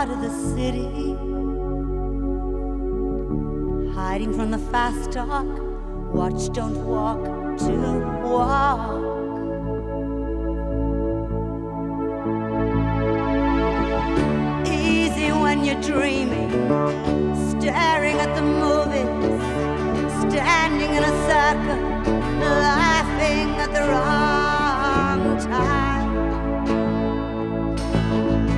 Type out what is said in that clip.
heart of the city, hiding from the fast talk. Watch, don't walk to walk. Easy when you're dreaming, staring at the movies, standing in a circle, laughing at the wrong.